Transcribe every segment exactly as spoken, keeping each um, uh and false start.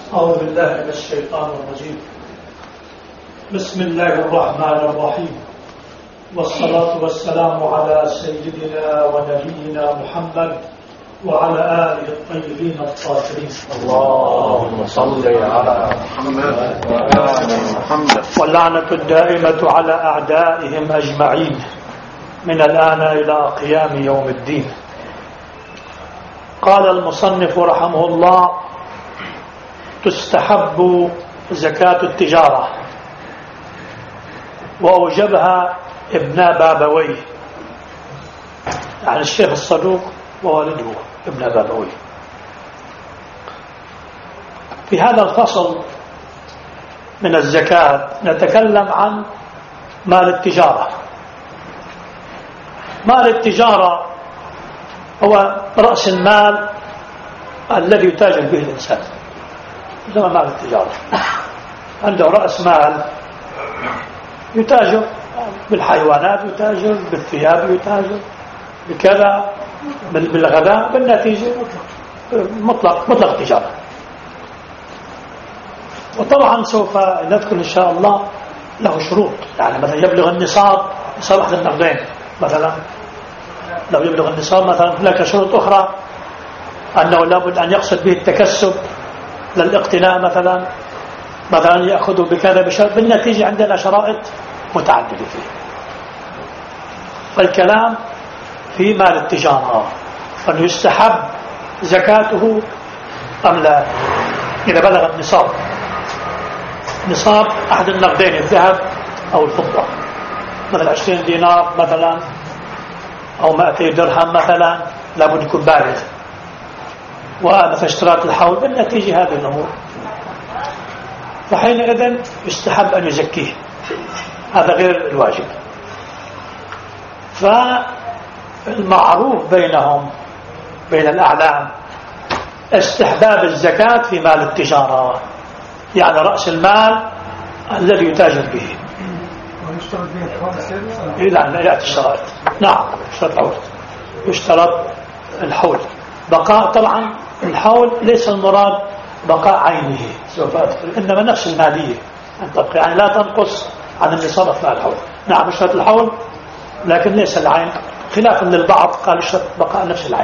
أعوذ بالله من الشيطان الرجيم. بسم الله الرحمن الرحيم، والصلاة والسلام على سيدنا ونبينا محمد وعلى آله الطيبين الطاهرين. اللهم صل على محمد وآل محمد. واللعنة الدائمة على أعدائهم أجمعين من الآن إلى قيام يوم الدين. قال المصنف رحمه الله: تستحب زكاة التجارة، وأوجبها ابن بابويه، يعني الشيخ الصدوق ووالده ابن بابويه. في هذا الفصل من الزكاة نتكلم عن مال التجارة. مال التجارة هو رأس المال الذي يتاجر به الإنسان، زي مال التجارة عنده رأس مال يتاجر بالحيوانات، يتاجر بالثياب، يتاجر بكذا، بالغذاء، بالنتيجة مطلق مطلق تجارة. وطبعا سوف نذكر إن شاء الله له شروط، يعني مثلا يبلغ النصاب، نصاب أحد النقدين مثلا، لو يبلغ النصاب مثلا هناك شروط أخرى، أنه لابد أن يقصد به التكسب للاقتناء مثلا، مثلا يأخذ بكذا بشرط. بالنتيجة عندنا شرائط متعددة فيه. فالكلام في مال التجارة أن يستحب زكاته أم لا إذا بلغ النصاب، نصاب أحد النقدين، الذهب أو الفضة، مثلا عشرين دينار مثلا أو مائتي درهم مثلا، لابد يكون بالغ، ومثلا اشتراط الحول. بالنتيجة هذه الأمور، فحينئذ يستحب أن يزكيه، هذا غير الواجب. فالمعروف بينهم بين الأعلام استحباب الزكاة في مال التجارة، يعني رأس المال الذي يتاجر به. ويشترط به الخمس؟ لا لا يأتي الشرائط. نعم يشترط الحول، يشترط الحول بقاء. طبعا الحول ليس المراد بقاء عينه، سوف أذكر، إنما نفس المالية أن تبقى، يعني لا تنقص عن النصاب أثناء الحول. نعم يشترط الحول لكن ليس العين، خلافا للبعض قال يشترط بقاء نفس العين.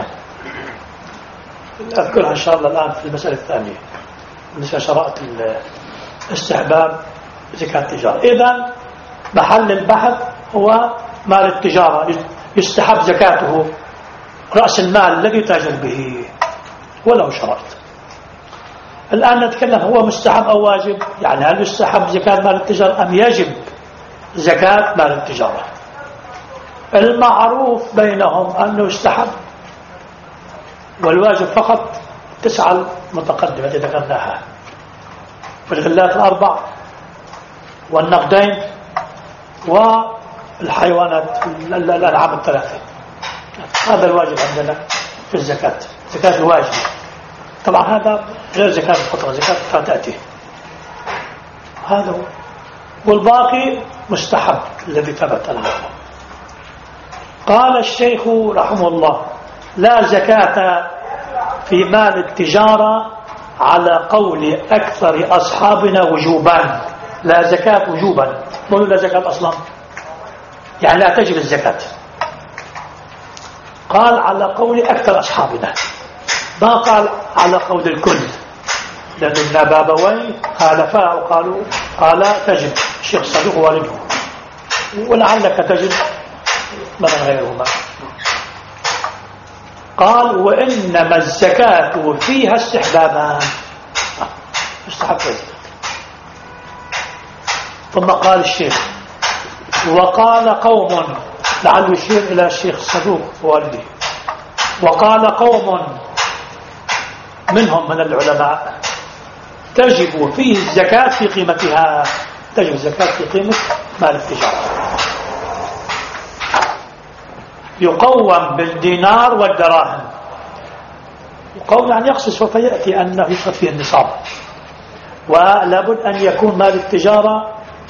أذكرها إن شاء الله الآن في المسألة الثانية بالنسبة لشرائط استحباب زكاة التجارة. إذن محل البحث هو مال التجارة، يستحب زكاته رأس المال الذي يتاجر به وله شرائط. الآن نتكلم هو مستحب أو واجب، يعني هل يستحب زكاة مال التجارة أم يجب زكاة مال التجارة؟ المعروف بينهم أنه يستحب، والواجب فقط تسعة المتقدمة التي ذكرناها، والغلات الأربع والنقدين والحيوانات الأنعام الثلاثة. هذا الواجب عندنا في الزكاة، زكاة الواجب. طبعا هذا غير زكاة الفطرة، زكاة تأتي، هذا هو. والباقي مستحب الذي ثبت له. قال الشيخ رحمه الله: لا زكاة في مال التجارة على قول أكثر أصحابنا وجوبا. لا زكاة وجوبا، مو لا زكاة أصلا، يعني لا تجب الزكاة. قال على قول أكثر أصحابنا، ما قال على قول الكل، لأن ابن بابويه خالفا وقالوا قال تجب، الشيخ الصدوق والده، ولعلك تجب من غيرهما. قال: وإنما الزكاة فيها استحبابا، استحب الزكاة. ثم قال الشيخ: وقال قوم، لعله يشير إلى الشيخ الصدوق والده، وقال قوم منهم من العلماء: تجب فيه الزكاة في قيمتها، تجب الزكاة في قيمة مال التجارة، يقوم بالدينار والدراهم. يقوم يعني يقصد سوف يأتي أنه يشرط فيه النصاب، ولابد أن يكون مال التجارة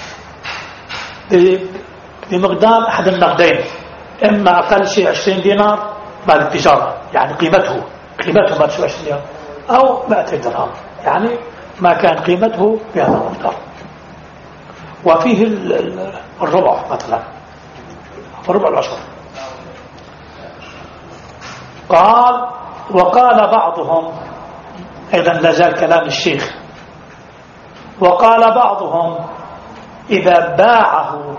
بمقدار أحد النقدين، إما أقل شيء عشرين دينار مال التجارة، يعني قيمته قيمته مال عشرين دينار، أو مائتي درهم، يعني ما كان قيمته بهذا المقدار. وفيه الربع مثلا، ربع العشر. قال وقال بعضهم، إذا لازال كلام الشيخ، وقال بعضهم إذا باعه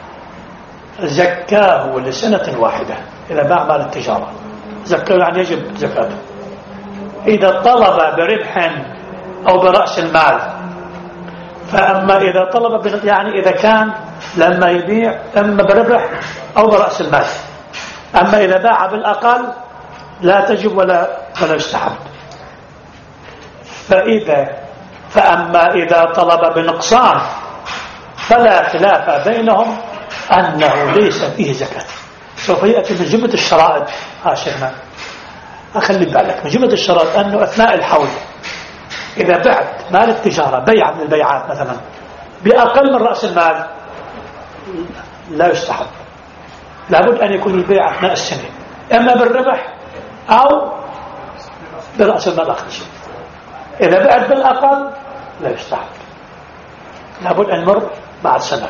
زكاه لسنة واحدة. إذا باع مال التجارة زكاه يعني يجب زكاته. إذا طلب بربح أو برأس المال، فأما إذا طلب يعني إذا كان لما يبيع إما بربح أو برأس المال. أما إذا باع بالأقل لا تجب ولا ولا يستحب. فإذا فأما إذا طلب بنقصان فلا خلاف بينهم أنه ليس فيه زكاة. سوف يأتي من جملة الشرائط. ها شيخنا أخلي بالك من جملة الشرائط أنه أثناء الحول إذا بعت مال التجارة بيع من البيعات مثلا بأقل من رأس المال لا يستحب. لابد أن يكون البيع أثناء السنة إما بالربح أو برأس المال أقل شيء. إذا بعت بالأقل لا يستحب، لابد أن يمر بعد سنة.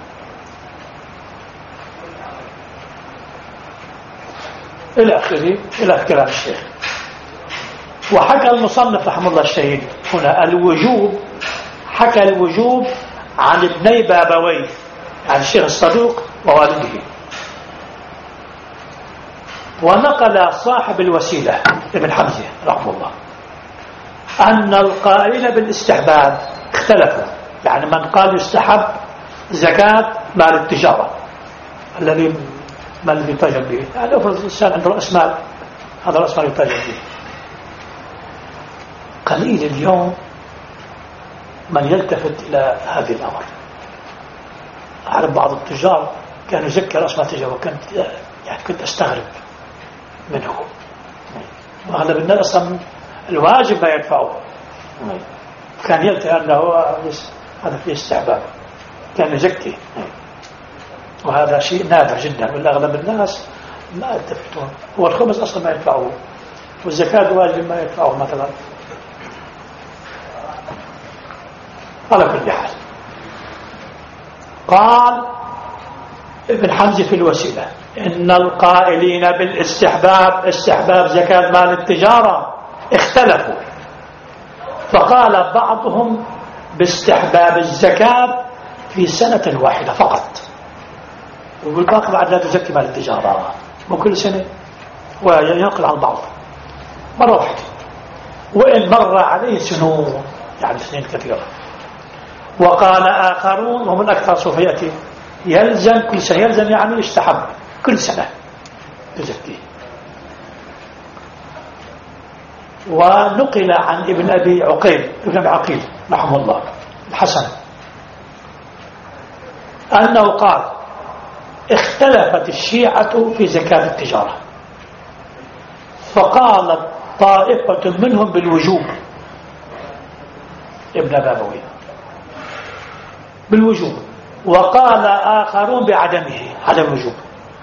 إلى آخره، إلى كلام الشيخ. وحكى المصنف رحمه الله الشهيد هنا الوجوب، حكى الوجوب عن ابني بابويه، عن الشيخ الصدوق ووالده. ونقل صاحب الوسيلة ابن حمزة رحمه الله أن القائلين بالاستحباب اختلفوا، يعني من قال يستحب زكاة مال التجارة الذي ما الذي يتاجر به، يعني افرض الإنسان عنده رأس مال، هذا رأس مال يتاجر به. قليل اليوم من يلتفت إلى هذه الأمر. أعرف بعض التجار كانوا يزكي رأس مال التجارة، وكنت يعني كنت أستغرب منه. وأغلب الناس أصلا الواجب ما يدفعه، كان يلتفت أنه هذا فيه استحباب، كان يزكي. وهذا شيء نادر جدا، والأغلب الناس ما يلتفتون. هو الخمس أصلا ما يدفعه، والزكاة الواجب ما يدفعه مثلا. على كل حال قال ابن حمزة في الوسيلة إن القائلين بالاستحباب، استحباب زكاة مال التجارة، اختلفوا، فقال بعضهم باستحباب الزكاة في سنة واحدة فقط، والباقي بعد لا تزكي مال التجارة، وكل سنة. وينقل عن بعض مرة واحدة، وإن مر عليه سنون، يعني سنين كثيرة. وقال آخرون وهم الأكثر سوف يأتي يلزم كل سنة، يلزم يعني يستحب كل سنة تزكيه. ونقل عن ابن أبي عقيل ابن أبي عقيل رحمه الله الحسن أنه قال اختلفت الشيعة في زكاة التجارة، فقالت طائفة منهم بالوجوب، ابن بابوي بالوجوب، وقال آخرون بعدمه، عدم الوجوب.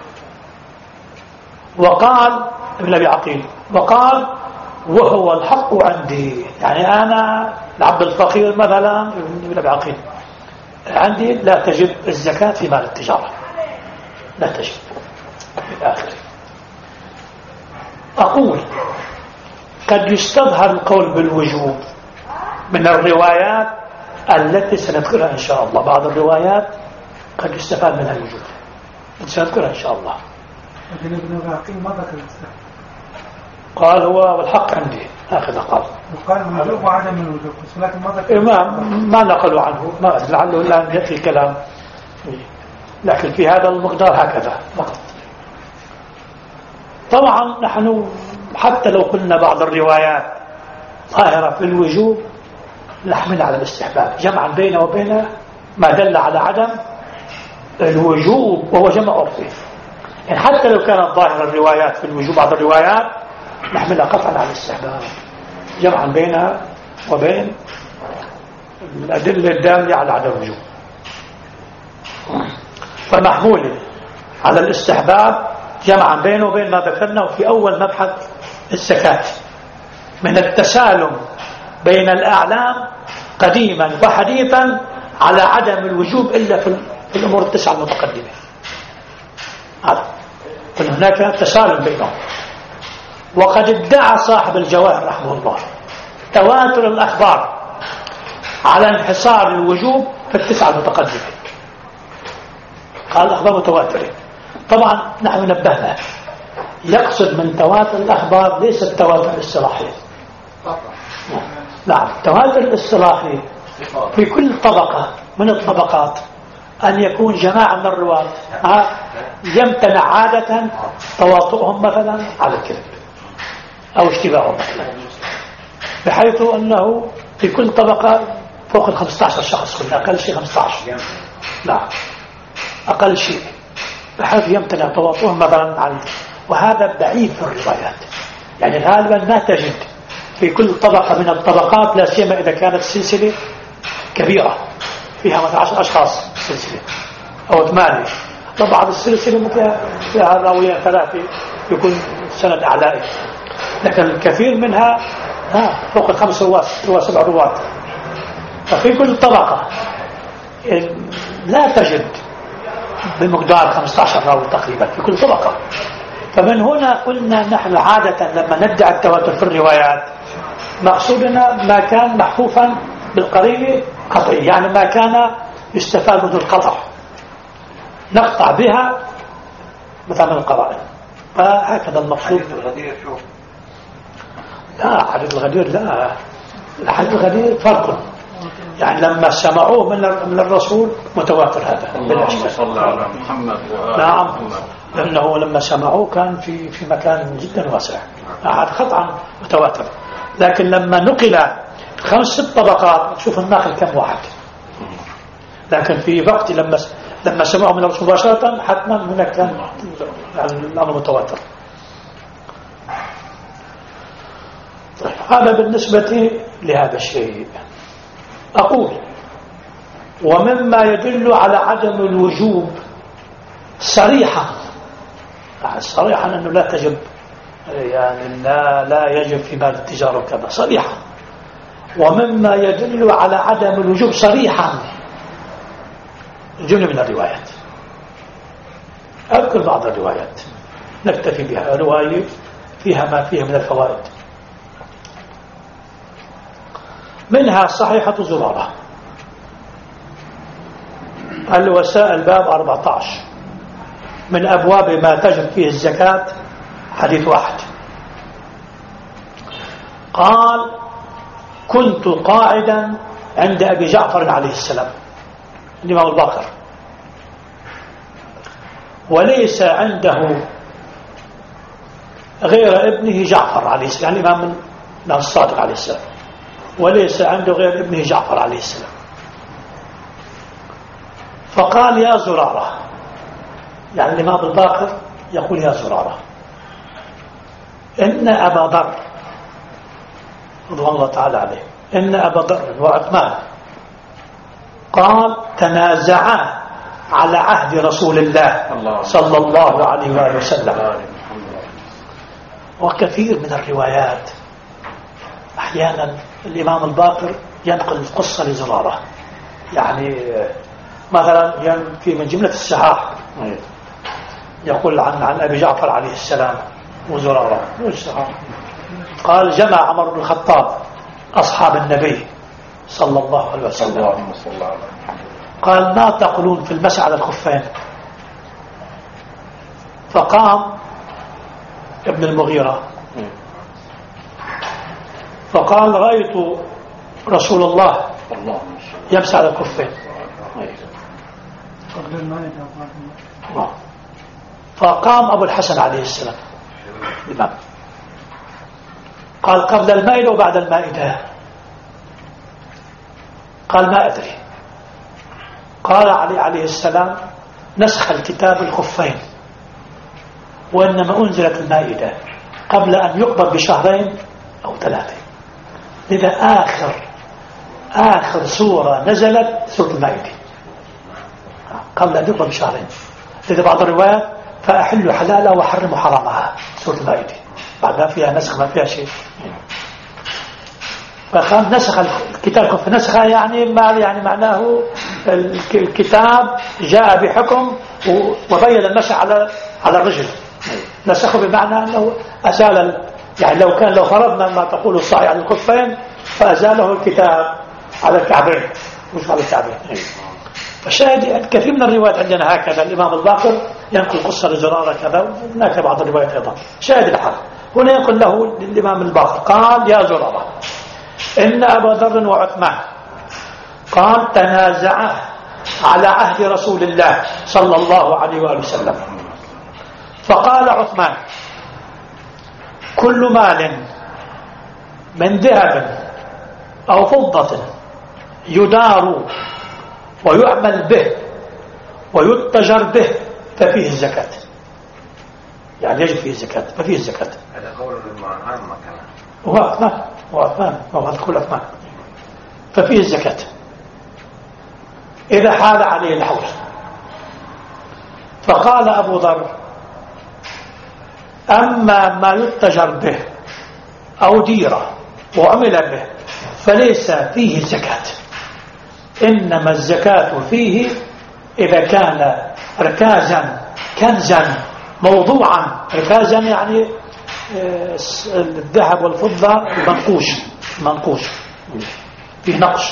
وقال ابن أبي عقيل وقال وهو الحق عندي، يعني أنا العبد الفقير مثلا ابن أبي عقيل عندي لا تجب الزكاة في مال التجارة، لا تجب في الآخر. أقول قد يستظهر القول بالوجوب من الروايات التي سنذكرها إن شاء الله. بعض الروايات قد يستفاد منها الوجوب، سنذكرها إن شاء الله. لكن ابن أبي عقيل ما ذكر الاستحباب، قال هو والحق عندي هكذا قال، وقال الوجوب وعدم الوجوب، ولكن ما ذكر ما ما نقلوا عنه، ما لعله الآن يأتي الكلام، لكن في هذا المقدار هكذا فقط. طبعا نحن حتى لو قلنا بعض الروايات ظاهرة في الوجوب نحمل على الاستحباب جمعا بينه وبين ما دل على عدم الوجوب وهو جمع عرفي. يعني حتى لو كانت ظاهرة الروايات في الوجوب، بعض الروايات نحملها قطعا على الاستحباب جمعا بينها وبين الأدلة الدالة على عدم الوجوب. فمحمول على الاستحباب جمعا بينه وبين ما ذكرناه في أول مبحث الزكاة من التسالم بين الأعلام قديما وحديثا على عدم الوجوب إلا في الأمور التسعة المتقدمة. هذا هناك تسالم بينهم. وقد ادعى صاحب الجواهر رحمه الله تواتر الأخبار على انحصار الوجوب في التسعة المتقدمة. قال الأخبار متواترة. طبعا نحن نبهنا يقصد من تواتر الأخبار ليس التواتر الاصطلاحي. نعم التواتر الاصطلاحي في كل طبقة من الطبقات أن يكون جماعة من الرواة يمتنع عادة تواطؤهم مثلا على الكذب أو اشتباههم مثلا، بحيث أنه في كل طبقة فوق ال خمسة عشر شخص، كنا أقل شيء خمسة عشر. نعم أقل شيء، بحيث يمتنع تواطؤهم مثلا عن، وهذا بعيد في الروايات. يعني غالبا ما تجد في كل طبقة من الطبقات، لا سيما إذا كانت السلسلة كبيرة فيها مثلا عشر أشخاص سلسلة أو ثمانية، طبعا السلسلة فيها فيها راويين ثلاثة يكون سند أعلائي، لكن الكثير منها ها فوق الخمس رواة رواة سبع رواة. ففي كل طبقة لا تجد بمقدار خمسة عشر راوي تقريبا في كل طبقة. فمن هنا قلنا نحن عادة لما ندعي التواتر في الروايات مقصودنا ما كان محفوفا بالقرينة قطعي، يعني ما كان يستفاد منه القطع نقطع بها مثلا القرائن. فهكذا المقصود. لا حديث الغدير لا، الحديث الغدير فرق، يعني لما سمعوه من من الرسول متواتر هذا. اللهم صل على محمد. نعم لأنه لما سمعوه كان في في مكان جدا واسع، هذا قطعا متواتر. لكن لما نقل خمس ست طبقات شوف الناقل كم واحد، لكن في وقت لما لما سمعوا من الرسول مباشرة حتما هناك كان الأمر متواتر. طيب هذا بالنسبة لهذا الشيء. أقول ومما يدل على عدم الوجوب صريحا، صريحا أنه لا تجب، يعني لا لا يجب في مال التجارة وكذا صريحا. ومما يدل على عدم الوجوب صريحا جملة من الروايات. أذكر بعض الروايات نكتفي بها، رواية فيها ما فيها من الفوائد. منها صحيحة زرارة الوساء الباب أربعة عشر من أبواب ما تجب فيه الزكاة حديث واحد. قال كنت قاعدا عند أبي جعفر عليه السلام الإمام الباقر، وليس عنده غير ابنه جعفر عليه السلام، يعني الإمام الصادق عليه السلام، وليس عنده غير ابنه جعفر عليه السلام. فقال يا زرارة، يعني الإمام الباقر يقول يا زرارة إن أبا ذر رضوان الله تعالى عليه، إن أبا ذر وعثمان قال تنازعا على عهد رسول الله صلى الله عليه وآله وسلم. وكثير من الروايات أحيانا الإمام الباقر ينقل القصة لزرارة، يعني مثلا في من جملة الصحاح يقول عن عن أبي جعفر عليه السلام وزرارة قال جمع عمر بن الخطاب أصحاب النبي صلى الله عليه وسلم، قال ما تقولون في المسح على الخفين؟ فقام ابن المغيرة فقال رأيت رسول الله يمسح على الخفين. فقام أبو الحسن عليه السلام الإمام قال قبل المائدة وبعد المائدة؟ قال ما أدري. قال علي عليه السلام نسخ الكتاب الخفين، وإنما أنزلت المائدة قبل أن يقبض بشهرين أو ثلاثة، لذا آخر آخر سورة نزلت سورة المائدة قبل أن يقبض بشهرين. لذا بعض الروايات فأحل حلالها وحرم حرامها سورة المائدة، بعد ما فيها نسخ ما فيها شيء. فقام نسخ كتابكم فنسخة يعني ما يعني معناه الكتاب جاء بحكم وبين المسح على على الرجل. نسخه بمعنى أنه أزال، يعني لو كان لو فرضنا ما تقول الصحيح على الخفين فأزاله الكتاب على الكعبين مش على الكعبين. فشاهد كثير من الروايات عندنا هكذا. الإمام الباقر ينقل قصة لزرارة كذا، وهناك بعض الروايات أيضا. شاهد الحق هنا يقول له الإمام الباقر قال يا زرارة إن أبا ذر وعثمان قال تنازعا على عهد رسول الله صلى الله عليه وآله وسلم. فقال عثمان كل مال من ذهب أو فضة يدار ويعمل به ويتجر به ففيه الزكاة، يعني يجب فيه الزكاة، ففيه الزكاة. هذا قول المعنى ما كان هو عثمان هو عثمان هو هذا كل عثمان. ففيه الزكاة إذا حال عليه الحول. فقال أبو ذر أما ما يتجر به أو ديرة وعمل به فليس فيه زكاة، إنما الزكاة فيه إذا كان ركازا كنزا موضوعا. ركازا يعني الذهب والفضة منقوش منقوش فيه نقش.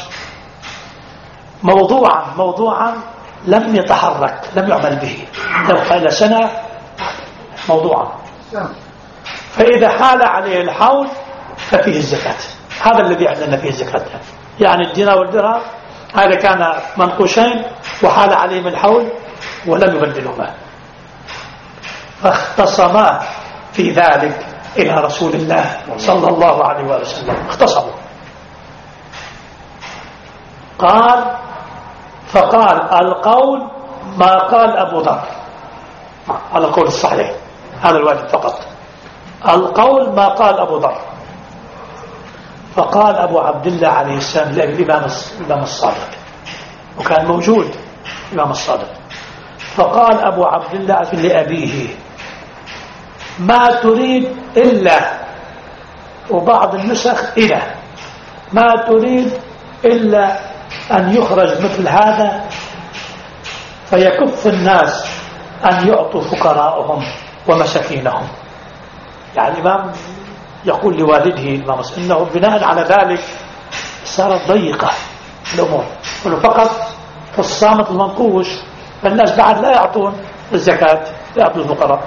موضوعا موضوعا لم يتحرك لم يعمل به لو قال سنة موضوعا. فإذا حال عليه الحول ففيه الزكاة. هذا الذي عندنا فيه الزكاة، يعني الدينار والدرهم هذا كان منقوشين وحال عليهم الحول ولم يبدلهما. فاختصما في ذلك إلى رسول الله صلى الله عليه وسلم. اختصموا. قال فقال القول ما قال أبو ذر، على القول الصحيح هذا الواجب فقط. القول ما قال أبو ذر. فقال أبو عبد الله عليه السلام الإمام الصادق، وكان موجود الإمام الصادق. فقال أبو عبد الله لأبيه ما تريد إلا، وبعض النسخ إلى ما تريد إلا أن يخرج مثل هذا فيكف الناس أن يعطوا فقراءهم ومساكينهم. يعني الإمام يقول لوالده الإمام إنه بناء على ذلك صارت ضيقة الأمور، ولو فقط في الصامت المنقوش فالناس بعد لا يعطون الزكاة يعطوا الفقراء.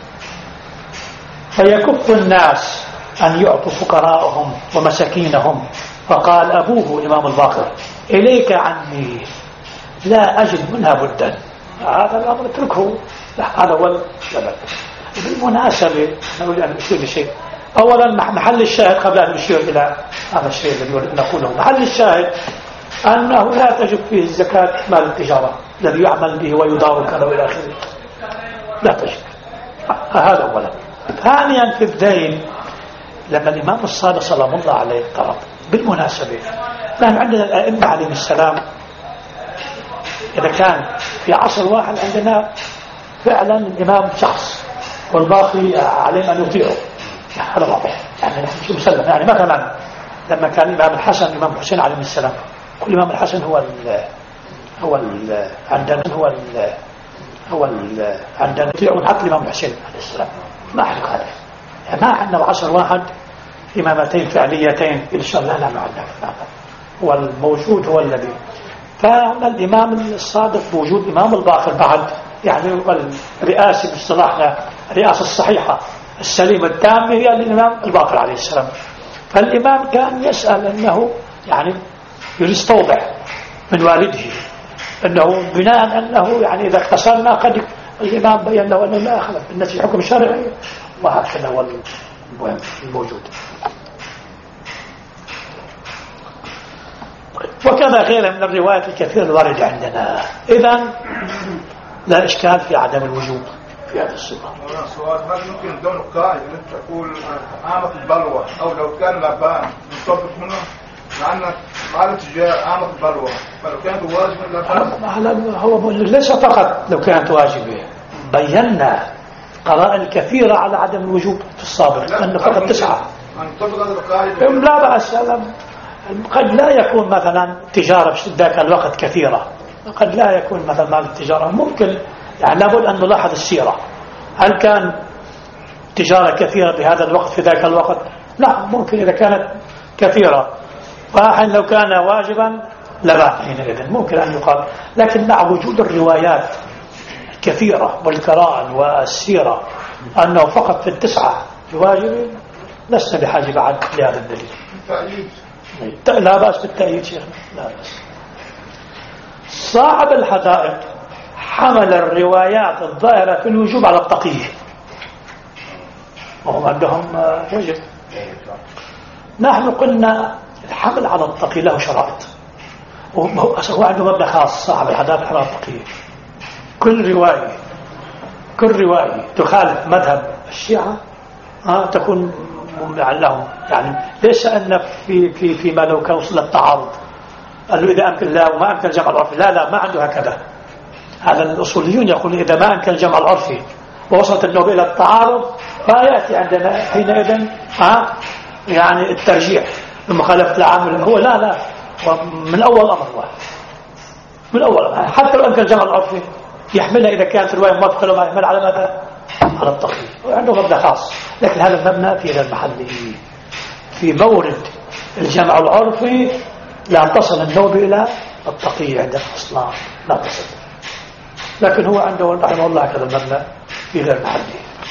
فيكف الناس أن يعطوا فقراءهم ومساكينهم. فقال أبوه الإمام الباقر إليك عني لا أجد منها بدا. هذا الأمر اتركه، هذا هو السبب. بالمناسبة نريد أن نشير لشيء. أولا محل الشاهد قبل أن نشير إلى هذا الشيء الذي نقوله، محل الشاهد أنه لا تجب فيه الزكاة مال التجارة الذي يعمل به ويدار كذا وإلى آخره، لا تجب. هذا أولا. ثانيا في الدين لما الإمام الصادق سلام الله عليه طلب. بالمناسبة نحن عندنا الأئمة عليهم السلام إذا كان في عصر واحد عندنا فعلا الإمام شخص والباقي عليهم أن يطيعوا، هذا واضح يعني نحن مسلم. يعني مثلا لما كان الإمام الحسن الإمام الحسين عليه السلام، كل الإمام الحسن هو ال هو ال عندنا هو ال هو ال عندنا يطيعون حتى الإمام الحسين عليه السلام. ما أحرق هذا يعني ما عندنا عصر واحد إمامتين فعليتين إن شاء الله لا ما عندنا هذا. هو الموجود هو الذي فهنا الإمام الصادق بوجود إمام الباقر بعد يعني الرئاسة باصطلاحنا الرئاسة الصحيحة السليمة التامة هي الإمام الباقر عليه السلام. فالإمام كان يسأل أنه يعني يستوضع من والده أنه بناء أنه يعني إذا اقتصرنا قد الإمام بيّن له أنه لا أخذ بالنسبة حكم شرعي، وهكذا هو الموجود. وكذا غيره من الروايات الكثيرة الواردة عندنا. إذن لا إشكال في عدم الوجوب في هذا الصورة. سؤال هل يمكن دون قائد أن تقول عامة البلوى أو لو كان لبان نطبق منه لأن مع الاتجاه عامة البلوى فلو كانت واجبة لبان هو ليس فقط لو كانت واجبة، بينا قرائن كثيرة على عدم الوجوب في السابق أنه فقط تسعة. لا بأس قد لا يكون مثلا تجارة في ذاك الوقت كثيرة، قد لا يكون مثلا مال التجارة ممكن، يعني لابد أن نلاحظ السيرة. هل كان تجارة كثيرة بهذا الوقت في ذاك الوقت؟ لا، ممكن إذا كانت كثيرة، فحين لو كان واجبا لبان حينئذ ممكن أن يقال. لكن مع وجود الروايات الكثيرة والكرائم والسيرة أنه فقط في التسعة الواجب، لسنا بحاجة بعد لهذا الدليل. لا بأس بالتأييد شيخنا، لا بأس. صاحب الحدائق حمل الروايات الظاهرة في الوجوب على التقية، وهم عندهم وجب. نحن قلنا الحمل على التقية له شرائط، وهو عنده مبنى خاص. صاحب الحدائق على التقية كل رواية كل رواية تخالف مذهب الشيعة آه تكون لهم، يعني ليس أن في في فيما لو كان وصل التعارض قال له إذا أمكن لا وما أمكن الجمع العرفي، لا لا ما عنده هكذا. هذا الأصوليون يقولون إذا ما أمكن الجمع العرفي ووصلت النوبة إلى التعارض فيأتي عندنا حينئذ آه يعني الترجيح بمخالفة العامل. هو لا لا من أول أمر واحد، من أول أمر حتى لو أمكن الجمع العرفي يحملها إذا كانت الرواية موافقة لما يحمل على ماذا؟ على التقييد. وعنده مبنى خاص، لكن هذا المبنى في غير محله. في مورد الجمع العرفي لا تصل النوبة إلى التقييد عندنا أصلا، لا تصل. لكن هو عنده رحمه الله هذا المبنى في غير محله.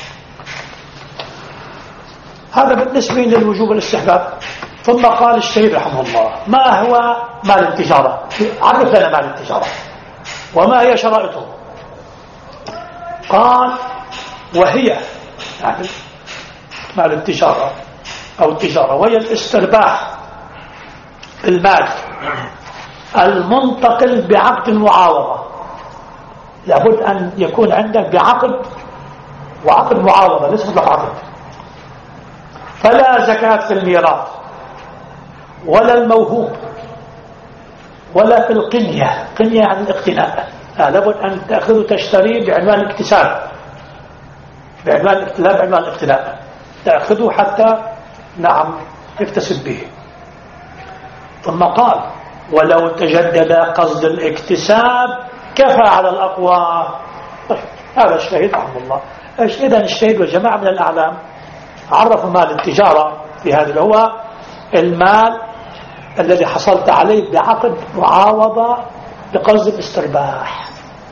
هذا بالنسبة للوجوب الاستحباب. ثم قال الشهيد رحمه الله: ما هو مال التجارة؟ عرف لنا مال التجارة وما هي شرائطه. قال: وهي يعني مال التجارة أو التجارة وهي الاسترباح المال المنتقل بعقد المعاوضة. لابد أن يكون عندك بعقد، وعقد معاوضة ليس مطلق عقد. فلا زكاة في الميراث ولا الموهوب ولا في القنية. قنية عن الاقتناء، لابد أن تأخذ تشتري بعنوان الاكتساب، بعنوان الاقتناء، بعنوان الاقتناء تأخذه حتى نعم يكتسب به. ثم قال: ولو تجدد قصد الاكتساب كفى على الأقوى. طيب هذا الشهيد رحمه الله. إذن الشهيد والجماعة من الأعلام عرفوا مال التجارة في هذا، هو المال الذي حصلت عليه بعقد معاوضة بقصد الاسترباح.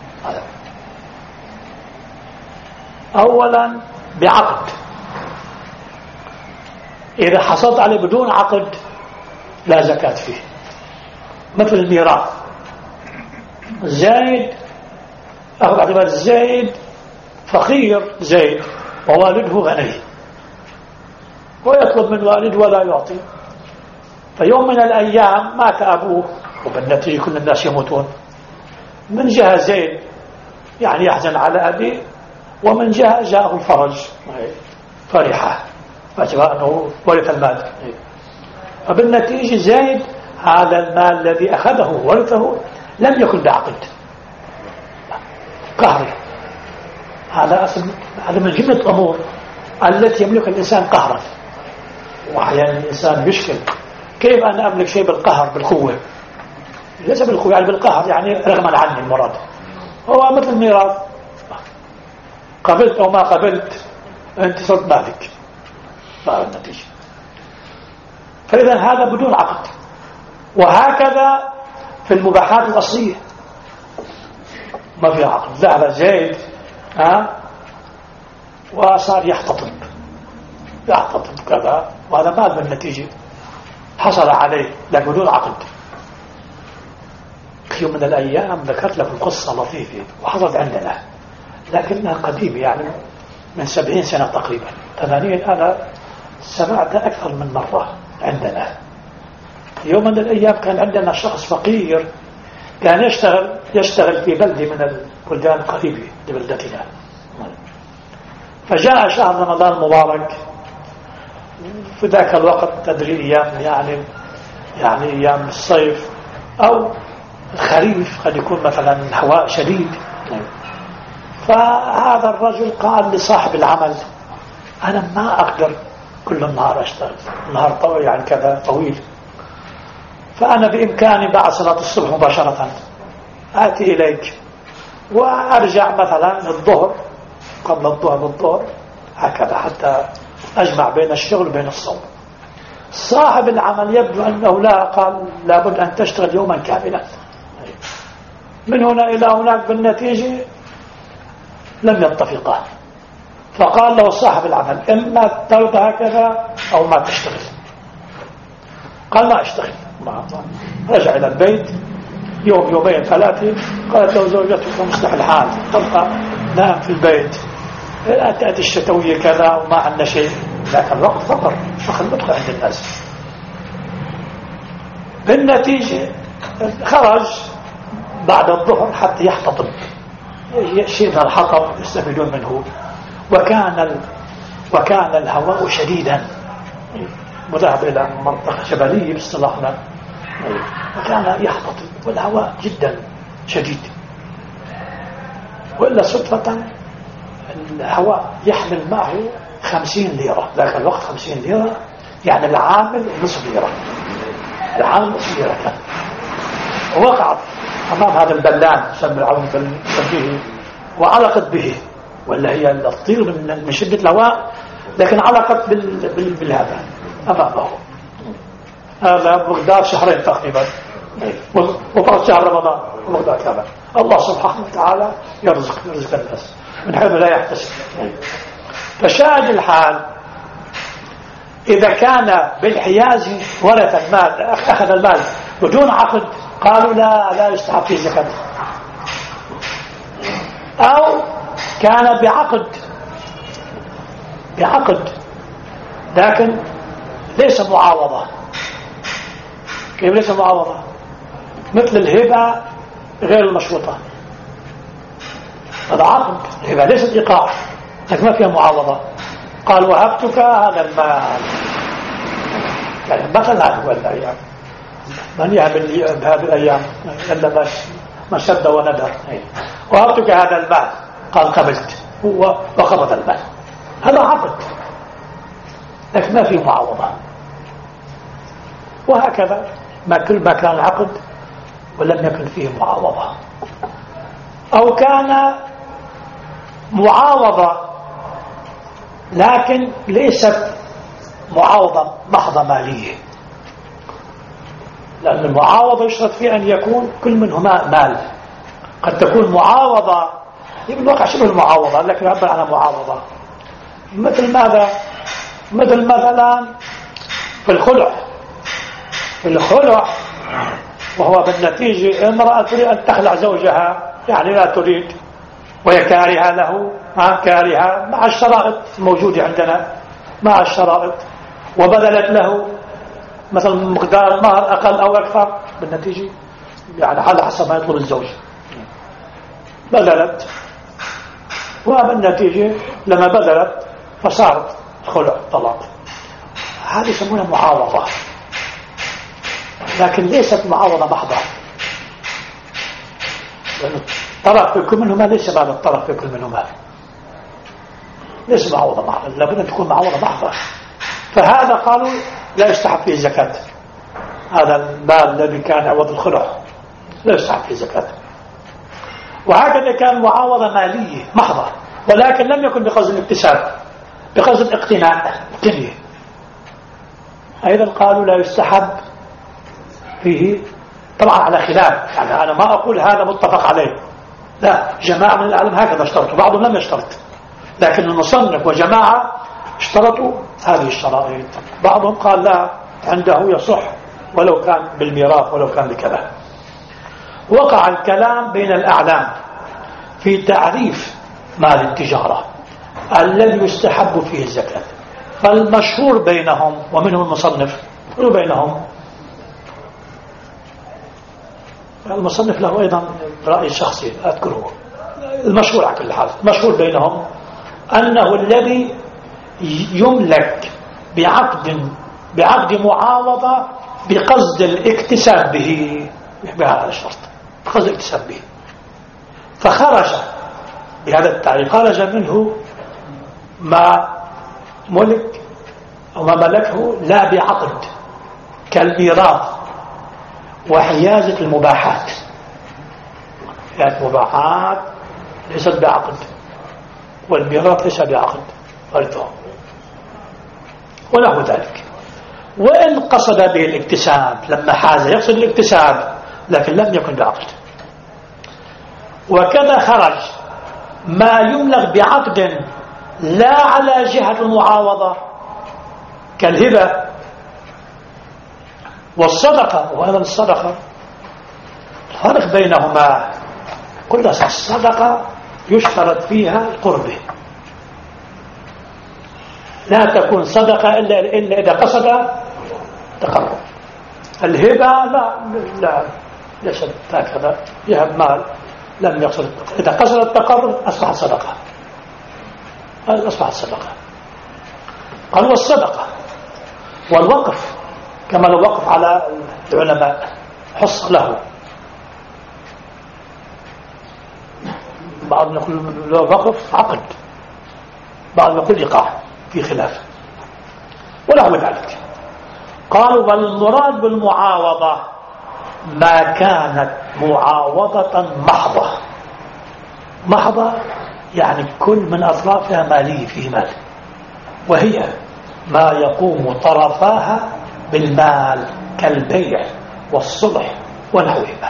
أولا بعقد، إذا حصلت عليه بدون عقد لا زكاة فيه. مثل الميراث، زيد أخذ اعتبار زيد فقير زيد ووالده غني، ويطلب من والد ولا يعطي. فيوم من الأيام مات أبوه، وبالنتيجة كل الناس يموتون. من جهة زيد يعني يحزن على أبيه، ومن جهة جاءه الفرج فرحة فأجراء أنه ورث المال. فبالنتيجة زيد هذا المال الذي أخذه ورثه لم يكن بعقد، قهري. هذا أصل، هذا من جملة الأمور التي يملك الإنسان قهرا. وأحيانا الإنسان يشكل: كيف أنا أملك شيء بالقهر بالقوة؟ ليس بالقوة يعني بالقهر، يعني رغما عني المراد. هو مثل الميراث، قبلت أو ما قبلت أنت صرت مالك، ما النتيجة. فإذا هذا بدون عقد. وهكذا في المباحات الأصلية ما في عقد. ذهب زيد ها وصار يحتطب يحتطب كذا، وهذا مال بالنتيجة حصل عليه لكن بدون عقد. في يوم من الأيام ذكرت لكم قصة لطيفة وحصلت عندنا، لكنها قديمة يعني من سبعين سنة تقريبا، ثمانين. أنا سمعتها أكثر من مرة عندنا. يوم من الأيام كان عندنا شخص فقير كان يشتغل يشتغل في بلدة من البلدان القريبة لبلدتنا. فجاء شهر رمضان المبارك في ذاك الوقت، تدري أيام يعني يعني أيام الصيف أو الخريف، قد يكون مثلا هواء شديد. فهذا الرجل قال لصاحب العمل: أنا ما أقدر كل النهار أشتغل، النهار طويل يعني كذا طويل، فأنا بإمكاني بعد صلاة الصبح مباشرة آتي إليك وأرجع مثلا الظهر قبل الظهر بالظهر هكذا حتى أجمع بين الشغل وبين الصوم. صاحب العمل يبدو أنه لا قال لابد أن تشتغل يوما كاملا. من هنا إلى هناك بالنتيجة لم يتفقا، فقال له صاحب العمل إما ترضى هكذا أو ما تشتغل. قال ما أشتغل. رجع إلى البيت يوم يومين ثلاثة، قالت له زوجته مصلح الحال تبقى نام في البيت، أتأتي الشتوية كذا وما عندنا شيء. ذاك الوقت فقر فخر مدخل عند الناس. بالنتيجة خرج بعد الظهر حتى يحتطب شيء من الحطب يستفيدون منه، وكان ال... وكان الهواء شديدا، وذهب إلى منطقة جبلية باصطلاحنا، وكان يحتطب والهواء جدا شديد. وإلا صدفة الهواء يحمل معه خمسين ليرة، ذاك الوقت خمسين ليرة يعني العامل نصف ليرة، العامل نصف ليرة كان. ووقعت أمام هذا البلان سمى العون به وعلقت به، ولا هي الطير من شدة الهواء، لكن علقت بال... بال... بالهذا أمامه. هذا مقدار شهرين تقريبا، وفقط شهر رمضان ومقدار كامل. الله سبحانه وتعالى يرزق يرزق الناس من حيث لا يحتسب. فشاهد الحال إذا كان بالحياز ورث المال أخذ المال بدون عقد قالوا لا لا يستحق فيه زكاة، أو كان بعقد بعقد لكن ليس معاوضة. كيف ليس معاوضة؟ مثل الهبة غير المشروطة، هذا عقد الهبة ليست إيقاع لكن ما فيها معاوضة. قال وهبتك هذا المال، يعني مثلا هو الأيام من يهب بهذه الأيام إلا ما شد وندر. وهبتك هذا المال، قال قبلت وقبض المال، هذا عقد لكن ما فيه معاوضة. وهكذا ما كل ما كان العقد ولم يكن فيه معاوضة، أو كان معاوضة لكن ليست معاوضة محضة مالية، لأن المعاوضة يشترط فيه أن يكون كل منهما مال. قد تكون معاوضة بالواقع شبه المعاوضة لكن يعبر عنها معاوضة، مثل ماذا؟ مثل مثلا في الخلع. في الخلع وهو بالنتيجة امرأة تريد أن تخلع زوجها، يعني لا تريد وهي كارهة له، ها كارهة مع الشرائط الموجودة عندنا، مع الشرائط، وبذلت له مثلا مقدار المهر أقل أو أكثر، بالنتيجة يعني على حسب ما يطلب الزوج بذلت، وبالنتيجة لما بذلت فصارت خلع طلاق. هذه يسمونها معاوضة، لكن ليست معاوضة محضة، لأن الطرف في كل منهما ليس بعد الطرف في كل منهما ليس معاوضة محضة، لابد أن تكون معاوضة محضة. فهذا قالوا لا يستحق فيه زكاة، هذا المال الذي كان عوض الخلع لا يستحق فيه زكاة. وهكذا كان معاوضة مالية محضة ولكن لم يكن بقصد الاكتساب، بقصد اقتناء الدنيا، أيضا قالوا لا يستحب فيه، طبعا على خلاف، يعني أنا ما أقول هذا متفق عليه، لا، جماعة من العلم هكذا اشترطوا، بعضهم لم يشترط، لكن المصنف وجماعة اشترطوا هذه الشرائط. بعضهم قال لا، عنده يصح ولو كان بالميراث ولو كان بكذا. وقع الكلام بين الأعلام في تعريف مال التجارة الذي يستحب فيه الزكاة، فالمشهور بينهم ومنهم المصنف وبينهم المصنف له أيضا رأي شخصي أذكره، المشهور على كل حال، المشهور بينهم أنه الذي يملك بعقد بعقد معاوضة بقصد الاكتساب به، بهذا الشرط، بقصد الاكتساب به، فخرج بهذا التعريف، خرج منه ما ملك أو ما ملكه لا بعقد كالميراث وحيازة المباحات. حيازة المباحات ليست بعقد، والميراث ليس بعقد فرثه ونحو ذلك. وإن قصد به الاكتساب، لما حاز يقصد الاكتساب لكن لم يكن بعقد. وكذا خرج ما يملك بعقد لا على جهة المعاوضة كالهبة والصدقة. وهذا الصدقة الفرق بينهما، كل الصدقة يشترط فيها القربة، لا تكون صدقة إلا, إلا إذا قصد تقرب. الهبة لا لا ليس هكذا، يهب مال لم يقصد التقرب، إذا قصد التقرب أصبحت صدقة، أصبحت صدقة. قال والصدقة والوقف كما لو وقف على العلماء حص له، بعض يقول لو وقف عقد، بعض يقول إيقاع، في خلاف ونحو ذلك. قالوا والمراد بالمعاوضة ما كانت معاوضة محضة. محضة يعني كل من أطرافها مالية فيه مال، وهي ما يقوم طرفاها بالمال كالبيع والصلح ونحوهما.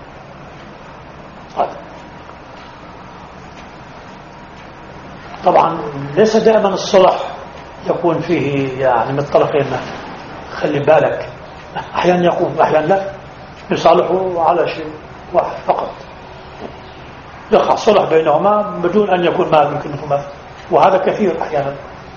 طبعا ليس دائما الصلح يكون فيه يعني من الطرفين، خلي بالك، أحيانا يقوم أحيانا لا، يصالحوا على شيء واحد فقط، يقع صلح بينهما بدون أن يكون مال يمكنهما، وهذا كثير أحيانا.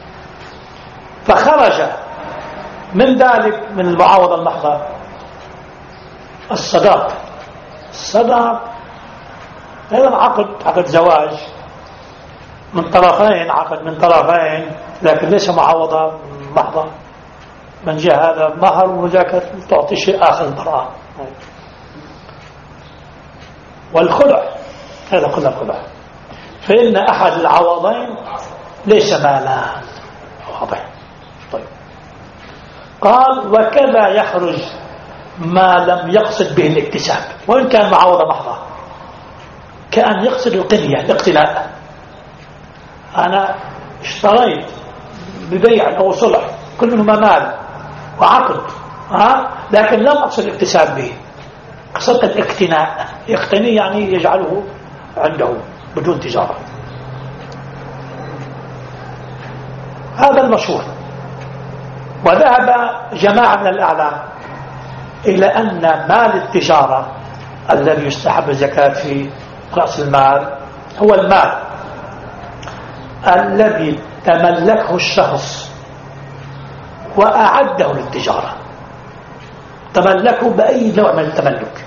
فخرج من ذلك من المعاوضة المحضة الصداق. الصداق هذا عقد، عقد زواج من طرفين، عقد من طرفين لكن ليس معاوضة محضة، من جهة هذا مهر وذاك تعطي شيء آخر المرأة. والخلع هذا قلنا الخلع، فإن أحد العوضين ليس مالان واضح. طيب قال وكذا يخرج ما لم يقصد به الاكتساب، وإن كان معاوضة محضة، كأن يقصد القنية الاقتناء. أنا اشتريت ببيع أو صلح كل منهما مال وعقد، ها؟ لكن لم أقصد الاكتساب به، قصدت الاقتناء. يقتني يعني يجعله عنده بدون تجارة. هذا المشهور. وذهب جماعة من الأعلام إلى أن مال التجارة الذي يستحب الزكاة في رأس المال هو المال الذي تملكه الشخص وأعده للتجارة، تملكه بأي نوع من التملك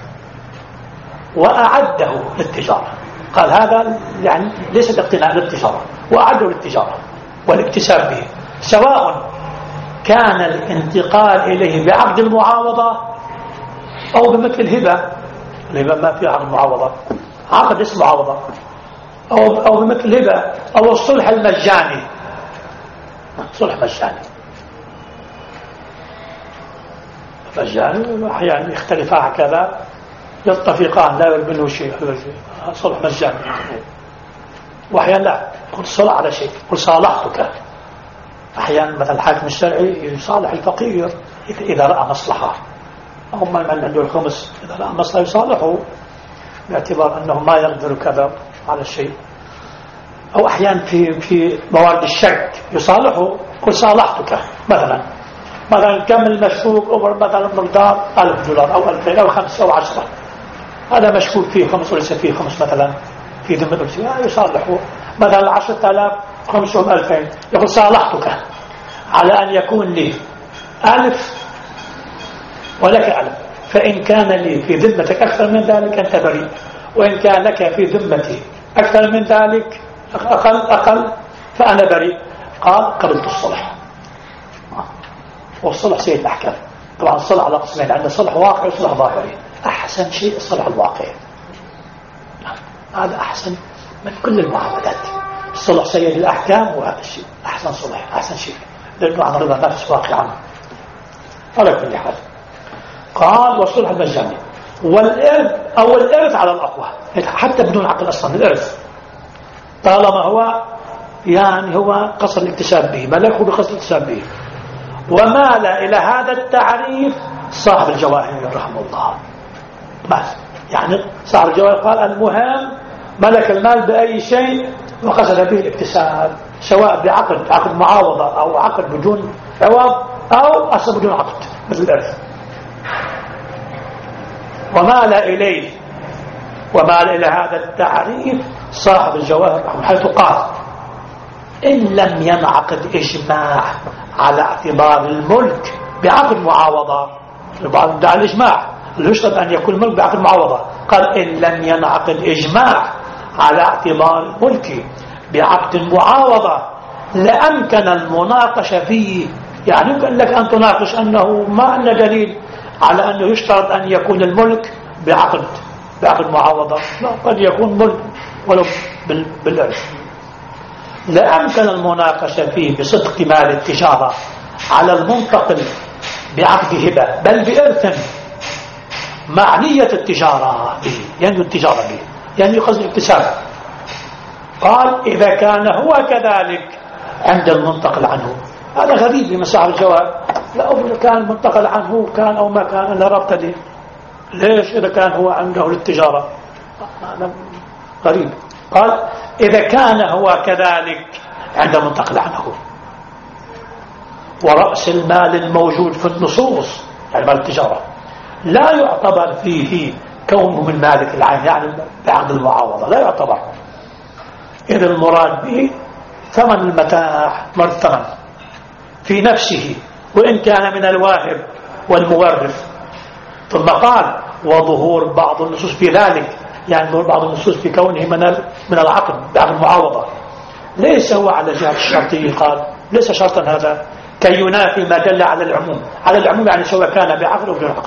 وأعده للتجارة. قال هذا يعني ليس اقتناء للتجارة، وأعده للتجارة والاكتساب به، سواء كان الانتقال إليه بعقد المعاوضة أو بمثل الهبة. الهبة ما فيها عقد معاوضة، عقد اسمه معاوضة، أو أو بمثل الهبة أو الصلح المجاني، صلح مجاني. مجاني أحيانا يختلفا هكذا، يتفقان لا يربنه شيء، صلح مجاني. وأحيانا لا، قل صلح على شيء، قل صالحتك. أحيانا مثلا الحاكم الشرعي يصالح الفقير إذا رأى مصلحة، أو من عنده الخمس إذا رأى مصلحة يصالحه باعتبار أنه ما يقدر كذا على الشيء. أو أحيانا في في موارد الشك يصالحه، قل صالحتك مثلا، مثلا كم المشكوك أو مثلا مقدار ألف دولار أو ألفين أو خمسة أو عشرة، هذا مشكوك فيه خمس وليس فيه خمس مثلا في ذمة الأمسية، يصالحه مثلا عشرة آلاف خمسهم ألفين، يقول صالحتك على أن يكون لي ألف ولك ألف، فإن كان لي في ذمتك أكثر من ذلك أنت بريء، وإن كان لك في ذمتي أكثر من ذلك أقل أقل فأنا بريء. قال قبلت الصلح. والصلح سيد الأحكام. طبعا الصلح على قسمين، عندنا صلح واقعي وصلح ظاهري. أحسن شيء الصلح الواقعي، هذا أحسن من كل المعاملات. الصلح سيد الأحكام، وهذا الشيء أحسن صلح، أحسن شيء، لأنه عن رضا نفس واقعا. على كل حال قال والصلح المجاني والإرث أو الإرث على الأقوى حتى بدون عقد أصلا الإرث طالما هو يعني هو قصد الاكتساب به ملكه بقصد الاكتساب به. ومال إلى هذا التعريف صاحب الجواهر رحمه الله بس يعني صاحب الجواهر قال المهم ملك المال بأي شيء وقصد به الاكتساب سواء بعقد عقد معاوضة أو عقد بدون عوض أو أصلا بدون عقد مثل الإرث. ومال إليه ومال إلى هذا التعريف صاحب الجواهر حيث قال إن لم ينعقد إجماع على اعتبار الملك بعقد معاوضة بعض دعا الإجماع اللي يشترط أن يكون الملك بعقد معاوضة قال إن لم ينعقد إجماع على اعتبار الملك بعقد معاوضة لأمكن المناقشة فيه. يعني يمكن لك أن تناقش أنه ما عندنا دليل على أنه يشترط أن يكون الملك بعقد بعقد معاوضة لا قد يكون ملك ولو بالإرث. لأمكن المناقشة فيه بصدق مال التجارة على المنتقل بعقد هبة بل بإرث معنية التجارة به يعني التجارة به يعني قصد الاكتساب. قال إذا كان هو كذلك عند المنتقل عنه. هذا غريب بمساحة الجواب لا كان المنتقل عنه كان أو ما كان لا ربط لي ليش إذا كان هو عنده للتجارة هذا غريب. قال إذا كان هو كذلك عند المنتقل عنه ورأس المال الموجود في النصوص يعني مال التجارة لا يعتبر فيه كونه من مالك العين يعني بعقد المعاوضة لا يعتبر. إذا المراد به ثمن المتاع والثمن في نفسه وإن كان من الواهب والمورث. ثم قال وظهور بعض النصوص في ذلك يعني ظهور بعض النصوص في كونه من من العقد بعقد المعاوضة ليس هو على جهة الشرطية. قال ليس شرطا هذا كي ينافي ما دل على العموم. على العموم يعني سواء كان بعقد أو بدون عقد.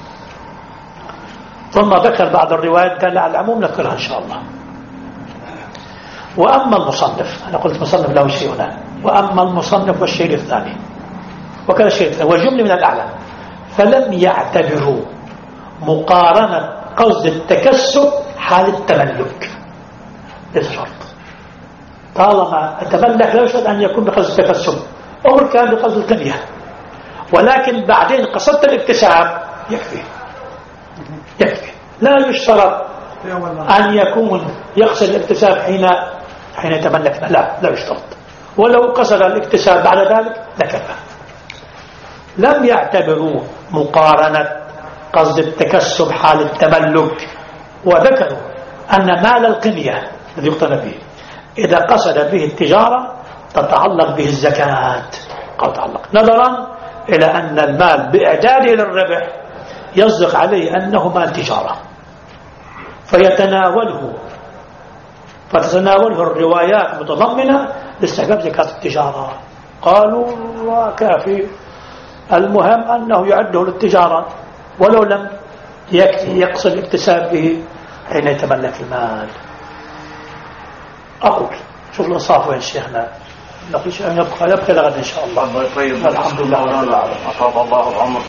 ثم ذكر بعض الروايات دل على العموم نذكرها إن شاء الله. وأما المصنف أنا قلت مصنف له شيء هنا وأما المصنف والشيء الثاني وكذا الشيء الثاني والجملة من الأعلى فلم يعتبروا مقارنة قصد التكسب حال التملك ليس شرط. طالما التملك لا يشرط أن يكون بقصد التكسب أول كان بقصد التنمية ولكن بعدين قصدت الاكتساب يكفي يكفي لا يشترط أن يكون يقصد الاكتساب حين حين يتملك لا لا يشترط ولو قصد الاكتساب بعد ذلك لكفى. لم يعتبروا مقارنة قصد التكسب حال التملك وذكروا أن مال القنية الذي يقتنى به إذا قصد به التجارة تتعلق به الزكاة قد تعلق نظرا إلى أن المال بإعداده للربح يصدق عليه أنه مال تجارة فيتناوله فتتناوله الروايات المتضمنة لاستحباب زكاة التجارة. قالوا وكافي المهم أنه يعده للتجارة ولو لم يقصد الاكتساب به حين يتملك المال. أقول شوف الإنصاف وين شيخنا نقول يبقى يبقى لغد إن شاء الله. طيب الحمد لله رب العالمين. أطاب الله العمر.